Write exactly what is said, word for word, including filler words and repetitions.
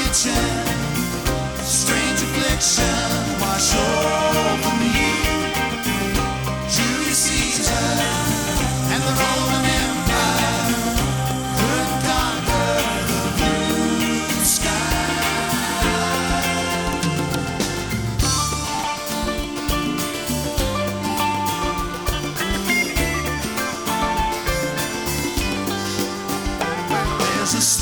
Strange affliction wash over me. Julius Caesar and the Roman Empire couldn't conquer the blue sky. There's a